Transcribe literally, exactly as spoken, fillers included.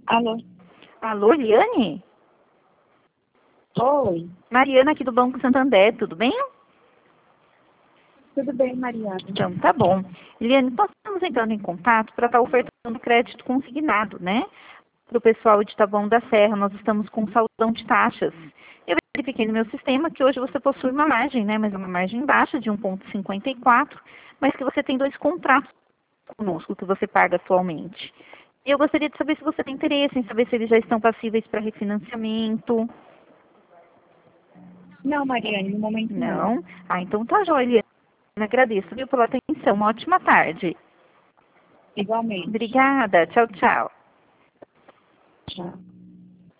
Alô? Alô, Eliane? Oi. Mariana aqui do Banco Santander, tudo bem? Tudo bem, Mariana? Então, tá bom. Eliane, nós estamos entrando em contato para estar ofertando crédito consignado, né? Para o pessoal de Taboão da Serra, nós estamos com saldão de taxas. Eu verifiquei no meu sistema que hoje você possui uma margem, né? Mas é uma margem baixa de um vírgula cinquenta e quatro, mas que você tem dois contratos conosco que você paga atualmente. E eu gostaria de saber se você tem interesse em saber se eles já estão passíveis para refinanciamento. Não, Mariane, no momento não. Não? Ah, então tá joia. Agradeço, viu, pela atenção. Uma ótima tarde. Igualmente. Obrigada. Tchau, tchau. Tchau.